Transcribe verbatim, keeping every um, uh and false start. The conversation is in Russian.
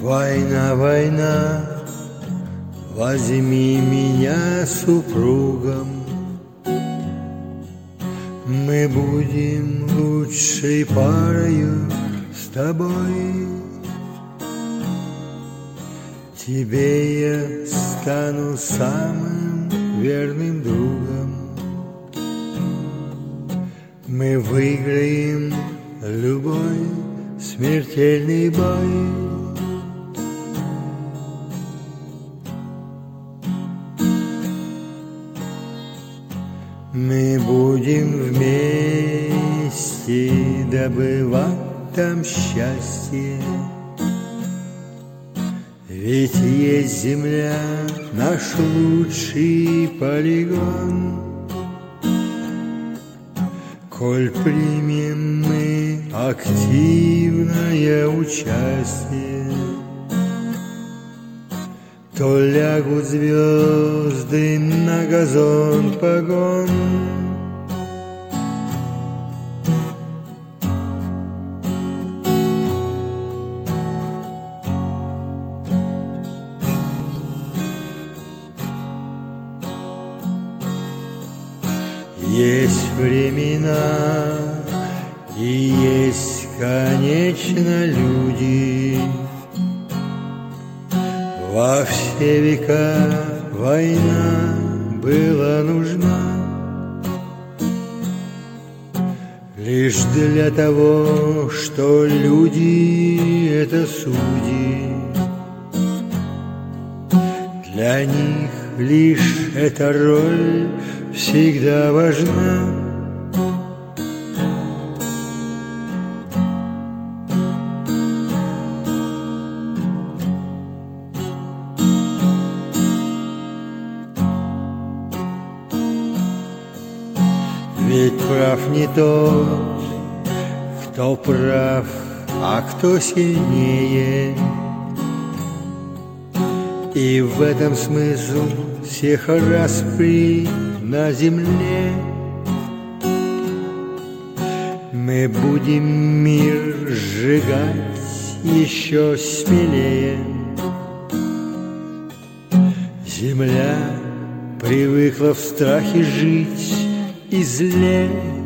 Война, война, возьми меня супругом. Мы будем лучшей парою с тобой. Тебе я стану самым верным другом. Мы выиграем любой смертельный бой. Мы будем вместе добывать там счастье. Ведь есть земля, наш лучший полигон. Коль примем мы активное участие, то лягут звезды на газон погон. Есть времена и есть, конечно, люди. Во все века война была нужна лишь для того, что люди — это судьи. Для них лишь эта роль всегда важна. Ведь прав не тот, кто прав, а кто сильнее. И в этом смысл всех распри на земле. Мы будем мир сжигать еще смелее. Земля привыкла в страхе жить и зле.